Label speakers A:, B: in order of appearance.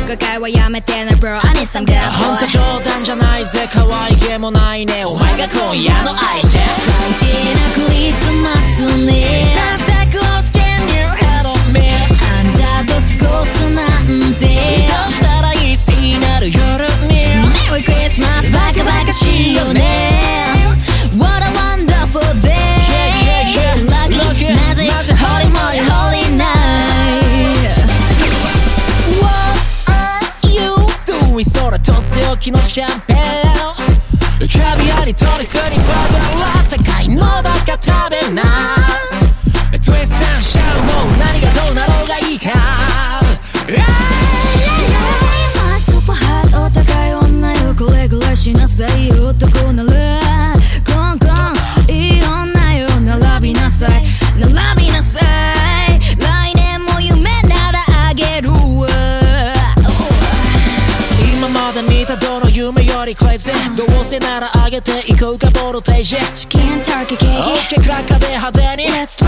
A: 誤解はやめてね Bro I need some good boy
B: ほんと冗談じゃないぜ可愛げもないねお前が今夜の相手
A: 最低なクリスマスね
B: Santa Claus can you help me
A: あんたと過ごすなんて
B: どうしたらいい日になる夜に
A: Merry Christmas バカバカしいよね What a wonderful day Lucky なぜ Holy moly holy night
B: What are you doing それとっておきのシャンペーンキャビアにトリュフにフォーラー高いのばっか食べなトゥイスタンシャウもう何がどうなろうがいいか
A: My super hot お互い女よこれぐらいしなさいよ男ならコンコンいい女よ並びなさい並びなさい来年も夢ならあげるわ
B: 今まで見たどの夢よりクレイジーどうせなら上げていこうかボルテージ
A: チキンターキーケーキ
B: OK クラッカーで派手に
A: Let's